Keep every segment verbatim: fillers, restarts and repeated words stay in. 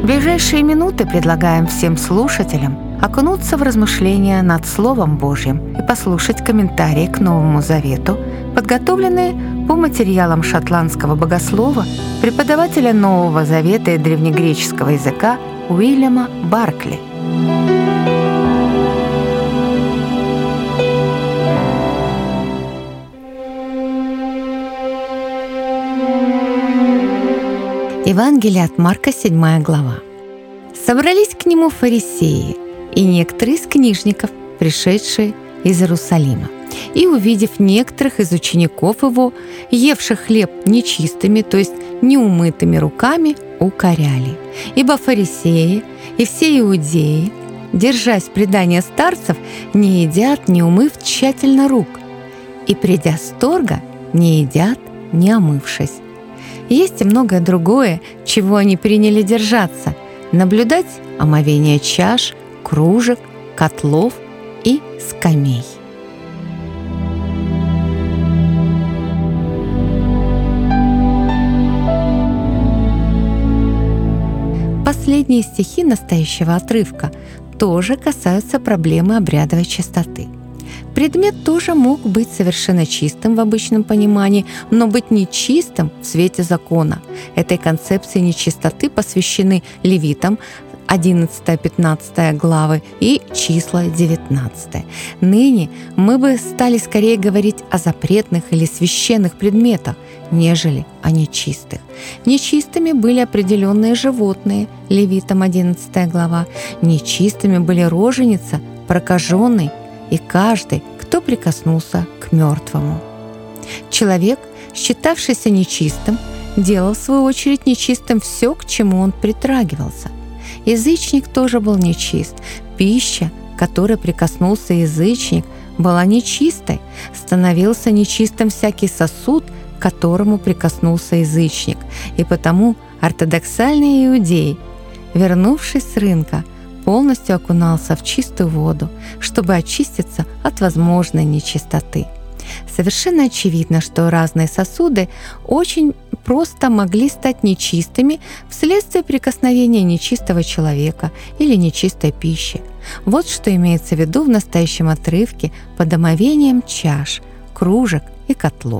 В ближайшие минуты предлагаем всем слушателям окунуться в размышления над Словом Божьим и послушать комментарии к Новому Завету, подготовленные по материалам шотландского богослова, преподавателя Нового Завета и древнегреческого языка Уильяма Баркли. Евангелие от Марка, седьмая глава. «Собрались к нему фарисеи и некоторые из книжников, пришедшие из Иерусалима, и, увидев некоторых из учеников его, евших хлеб нечистыми, то есть неумытыми руками, укоряли. Ибо фарисеи и все иудеи, держась предания старцев, не едят, не умыв тщательно рук, и, придя с торга, не едят, не омывшись. Есть и многое другое, чего они приняли держаться, наблюдать омовение чаш, кружек, котлов и скамей». Последние стихи настоящего отрывка тоже касаются проблемы обрядовой чистоты. Предмет тоже мог быть совершенно чистым в обычном понимании, но быть нечистым в свете закона. Этой концепции нечистоты посвящены Левитам, одиннадцатая-пятнадцатая главы и числа девятнадцатая. Ныне мы бы стали скорее говорить о запретных или священных предметах, нежели о нечистых. Нечистыми были определенные животные, Левитам одиннадцатая глава. Нечистыми были роженица, прокаженный и каждый, кто прикоснулся к мертвому. Человек, считавшийся нечистым, делал в свою очередь нечистым все, к чему он притрагивался. Язычник тоже был нечист. Пища, к которой прикоснулся язычник, была нечистой. Становился нечистым всякий сосуд, к которому прикоснулся язычник. И потому ортодоксальные иудеи, вернувшись с рынка, полностью окунался в чистую воду, чтобы очиститься от возможной нечистоты. Совершенно очевидно, что разные сосуды очень просто могли стать нечистыми вследствие прикосновения нечистого человека или нечистой пищи. Вот что имеется в виду в настоящем отрывке под омовением чаш, кружек и котлов.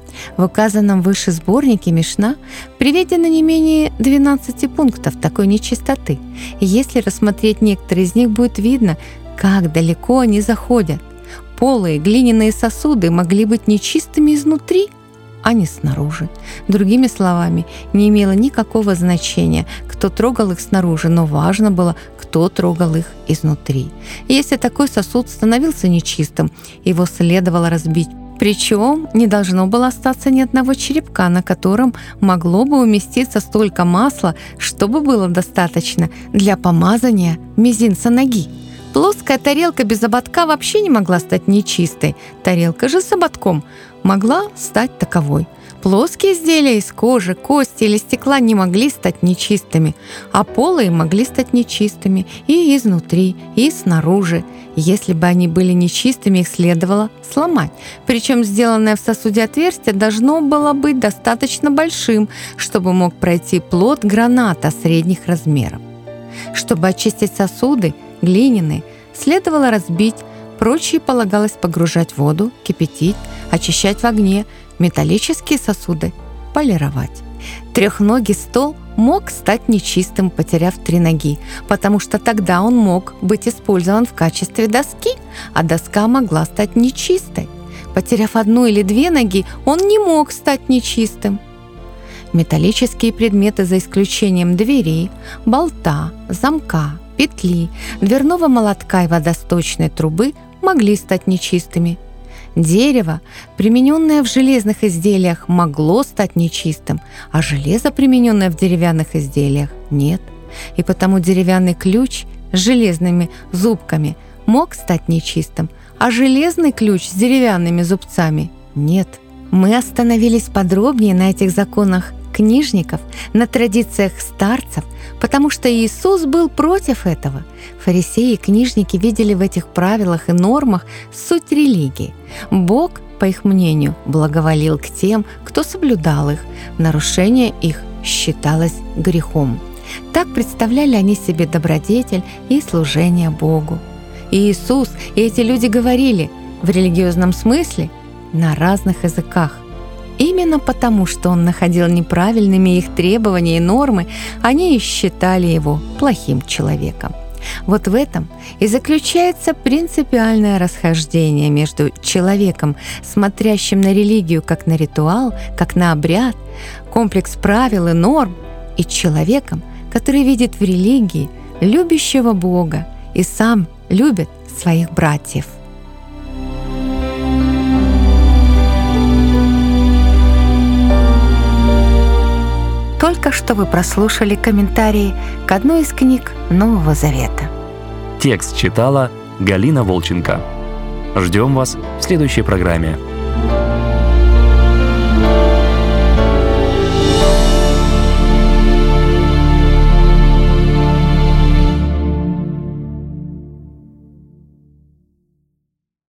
В указанном выше сборнике Мишна приведено не менее двенадцати пунктов такой нечистоты. И если рассмотреть некоторые из них, будет видно, как далеко они заходят. Полые глиняные сосуды могли быть нечистыми изнутри, а не снаружи. Другими словами, не имело никакого значения, кто трогал их снаружи, но важно было, кто трогал их изнутри. И если такой сосуд становился нечистым, его следовало разбить. Причем не должно было остаться ни одного черепка, на котором могло бы уместиться столько масла, чтобы было достаточно для помазания мизинца ноги. Плоская тарелка без ободка вообще не могла стать нечистой. Тарелка же с ободком могла стать таковой. Плоские изделия из кожи, кости или стекла не могли стать нечистыми, а полые могли стать нечистыми и изнутри, и снаружи. Если бы они были нечистыми, их следовало сломать. Причем сделанное в сосуде отверстие должно было быть достаточно большим, чтобы мог пройти плод граната средних размеров. Чтобы очистить сосуды, глиняные, следовало разбить, прочие полагалось погружать в воду, кипятить, очищать в огне, металлические сосуды полировать. Трехногий стол мог стать нечистым, потеряв три ноги, потому что тогда он мог быть использован в качестве доски, а доска могла стать нечистой. Потеряв одну или две ноги, он не мог стать нечистым. Металлические предметы, за исключением дверей, болта, замка, петли, дверного молотка и водосточной трубы, могли стать нечистыми. Дерево, примененное в железных изделиях, могло стать нечистым, а железо, примененное в деревянных изделиях, нет. И потому деревянный ключ с железными зубками мог стать нечистым, а железный ключ с деревянными зубцами – нет. Мы остановились подробнее на этих законах книжников, на традициях старцев, потому что Иисус был против этого. Фарисеи и книжники видели в этих правилах и нормах суть религии. Бог, по их мнению, благоволил к тем, кто соблюдал их. Нарушение их считалось грехом. Так представляли они себе добродетель и служение Богу. И Иисус и эти люди говорили в религиозном смысле на разных языках. Именно потому, что Он находил неправильными их требования и нормы, они и считали Его плохим человеком. Вот в этом и заключается принципиальное расхождение между человеком, смотрящим на религию как на ритуал, как на обряд, комплекс правил и норм, и человеком, который видит в религии любящего Бога и сам любит своих братьев. Только что вы прослушали комментарии к одной из книг Нового Завета. Текст читала Галина Волченко. Ждем вас в следующей программе.